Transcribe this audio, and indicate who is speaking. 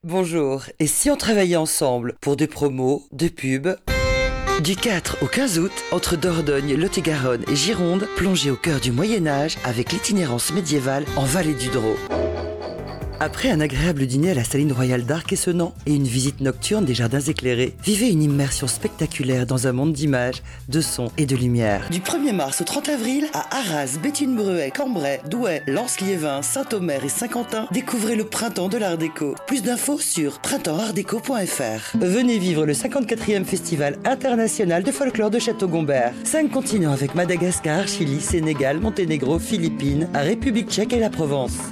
Speaker 1: Bonjour, et si on travaillait ensemble pour des promos, des pubs? Du 4 au 15 août, entre Dordogne, Lot-et-Garonne et Gironde, plongez au cœur du Moyen-Âge avec l'itinérance médiévale en Vallée du Drô. Après un agréable dîner à la Saline Royale d'Arc-et-Senans et une visite nocturne des jardins éclairés, vivez une immersion spectaculaire dans un monde d'images, de sons et de lumière. Du 1er mars au 30 avril, à Arras, Béthune-Bruay, Cambrai, Douai, Lens-Liévin, Saint-Omer et Saint-Quentin, découvrez le printemps de l'Art déco. Plus d'infos sur printempsartdeco.fr. Venez vivre le 54e Festival international de folklore de Château-Gombert. 5 continents avec Madagascar, Chili, Sénégal, Monténégro, Philippines, République tchèque et la Provence.